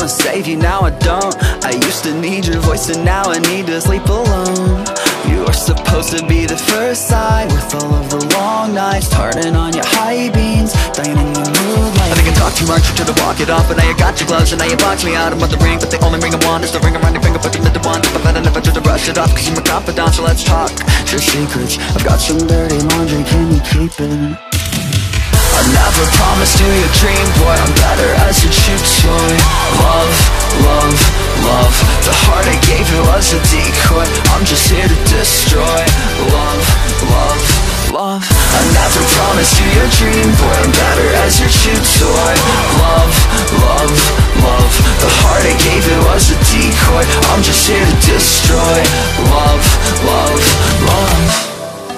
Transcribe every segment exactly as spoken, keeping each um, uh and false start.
wanna save you, now I don't. I used to need your voice and now I need to sleep alone. You were supposed to be the first sign, with all of the long nights, turning on your high beams, dying in your moonlight. I think I talk too much, you tried to walk it off, but now you got your gloves and now you box me out. I'm about the ring, but the only ring I want is the ring around your finger, put them into one. But I never tried to brush it off, cause you're my confidant, so let's talk your secrets. I've got some dirty laundry, can you keep it? I never promised you your dream, boy, I'm better as your cheap toy. Love, love, love, the heart I gave you was a decoy. I'm just here to destroy. Love, love, love, I never promised you your dream, boy, I'm better as your cheap toy. Love, love, love, the heart I gave you was a decoy. I'm just here to destroy. Love, love, love.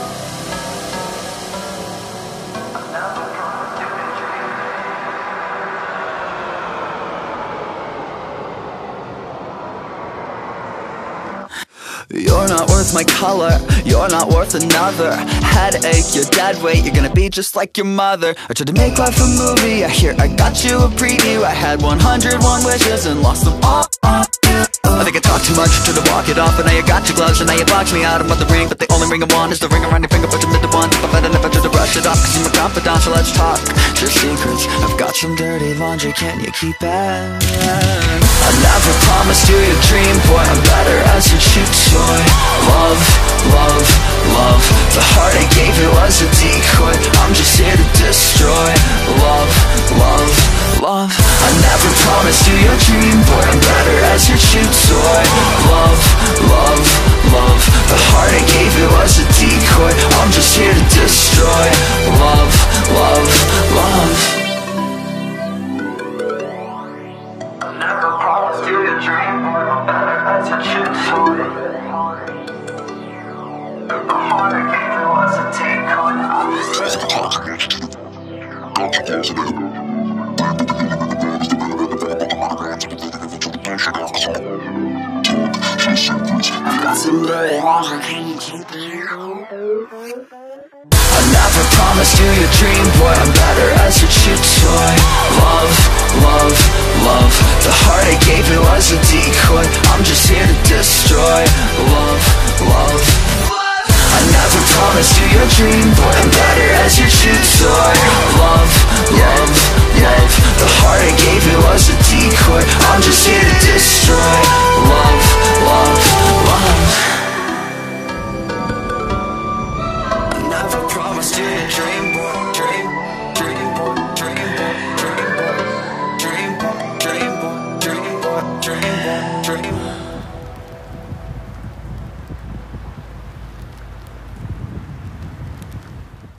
You're not worth my color, you're not worth another headache, you're dead weight, you're gonna be just like your mother. I tried to make life a movie, I hear I got you a preview. I had one hundred one wishes and lost them all. I think I talk too much, tried to walk it off, but now you got your gloves and now you box me out. I'm about the ring, but the only ring I want is the ring around your finger, put them into one. But I never tried to brush it off, cause you're my confidant, so let's talk your secrets. I've got some dirty laundry, can you keep it? I never promised you your dream, boy, I'm better as your cheap toy. Love, love, love, the heart I gave you was a decoy. I'm just here to destroy. Love, love, love, I never promised you your dream, boy, I'm better as your cheap toy. Love, love, love, the heart I gave you was a decoy. I'm just here to destroy. Love, love, love, I never promised you your dream, boy, I'm better as your cheap toy. The heart I gave you was a decoy. I'm just here to I've got some dirty laundry, can you keep it? I never promised you your dream, boy, I'm better as your cheap toy. Love, love, love, the heart I gave you was a decoy. I'm just here to destroy. Love, love, I never promised you your dream, boy, I'm better as your cheap toy. Love, love, love, the heart I gave you was a decoy. I'm just here to destroy.